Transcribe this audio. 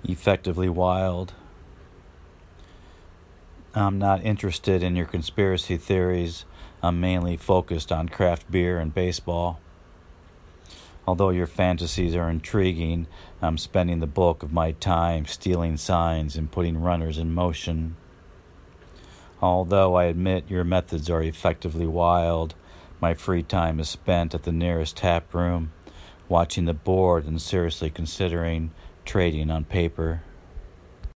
Effectively Wild. I'm not interested in your conspiracy theories. I'm mainly focused on craft beer and baseball. Although your fantasies are intriguing, I'm spending the bulk of my time stealing signs and putting runners in motion. Although I admit your methods are effectively wild, my free time is spent at the nearest tap room, watching the board and seriously considering trading on paper.